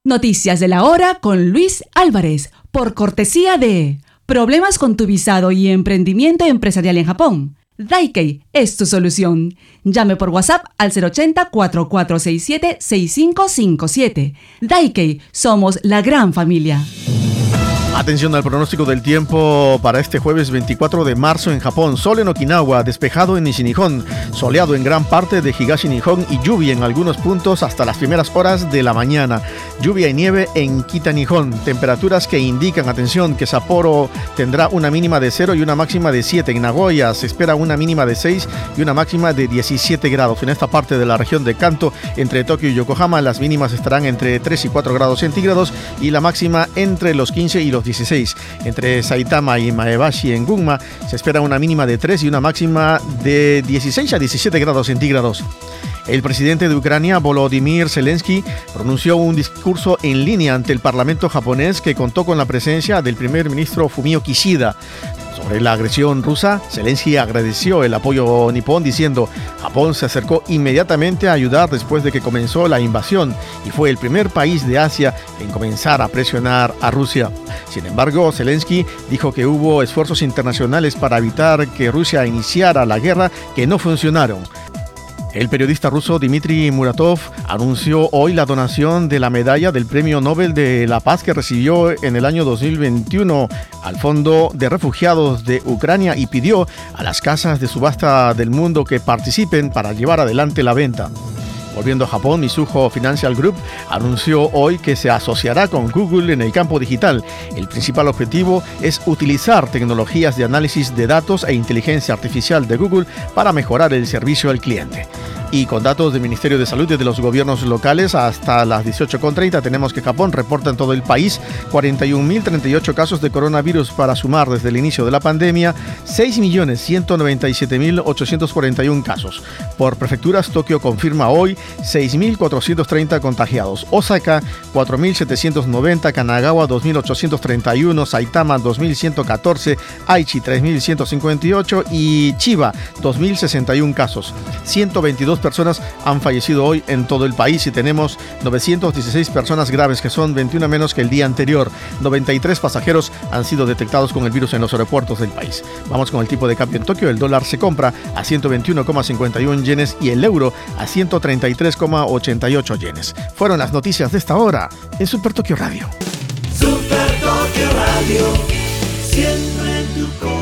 Noticias de la hora con Luis Álvarez, por cortesía de Problemas con tu visado y emprendimiento empresarial en Japón. Daikei es tu solución. Llame por WhatsApp al 080-4467-6557. Daikei, somos la gran familia. Atención al pronóstico del tiempo para este jueves 24 de marzo en Japón. Sol en Okinawa, despejado en Nishinihon, soleado en gran parte de Higashi Nihon y lluvia en algunos puntos hasta las primeras horas de la mañana. Lluvia y nieve en Kita Nihon. Temperaturas que indican, atención, que Sapporo tendrá una mínima de 0 y una máxima de 7. En Nagoya se espera una mínima de 6 y una máxima de 17 grados. En esta parte de la región de Kanto, entre Tokio y Yokohama, las mínimas estarán entre 3 y 4 grados centígrados y la máxima entre los 15 y los 16. Entre Saitama y Maebashi en Gunma se espera una mínima de 3 y una máxima de 16 a 17 grados centígrados. El presidente de Ucrania, Volodymyr Zelensky, pronunció un discurso en línea ante el Parlamento japonés que contó con la presencia del primer ministro Fumio Kishida. Sobre la agresión rusa, Zelensky agradeció el apoyo nipón diciendo: Japón se acercó inmediatamente a ayudar después de que comenzó la invasión y fue el primer país de Asia en comenzar a presionar a Rusia. Sin embargo, Zelensky dijo que hubo esfuerzos internacionales para evitar que Rusia iniciara la guerra que no funcionaron. El periodista ruso Dmitry Muratov anunció hoy la donación de la medalla del Premio Nobel de la Paz que recibió en el año 2021 al Fondo de Refugiados de Ucrania y pidió a las casas de subasta del mundo que participen para llevar adelante la venta. Volviendo a Japón, Mizuho Financial Group anunció hoy que se asociará con Google en el campo digital. El principal objetivo es utilizar tecnologías de análisis de datos e inteligencia artificial de Google para mejorar el servicio al cliente. Y con datos del Ministerio de Salud y de los gobiernos locales, hasta las 18:30 tenemos que Japón reporta en todo el país 41.038 casos de coronavirus para sumar desde el inicio de la pandemia 6.197.841 casos. Por prefecturas, Tokio confirma hoy 6.430 contagiados, Osaka 4.790, Kanagawa 2.831, Saitama 2.114, Aichi 3.158 y Chiba 2.061 casos. 122 personas han fallecido hoy en todo el país y tenemos 916 personas graves, que son 21 menos que el día anterior. 93 pasajeros han sido detectados con el virus en los aeropuertos del país. Vamos con el tipo de cambio en Tokio. El dólar se compra a 121,51 yenes y el euro a 133,88 yenes. Fueron las noticias de esta hora en Super Tokio Radio. Super Tokio Radio, siempre en tu corazón.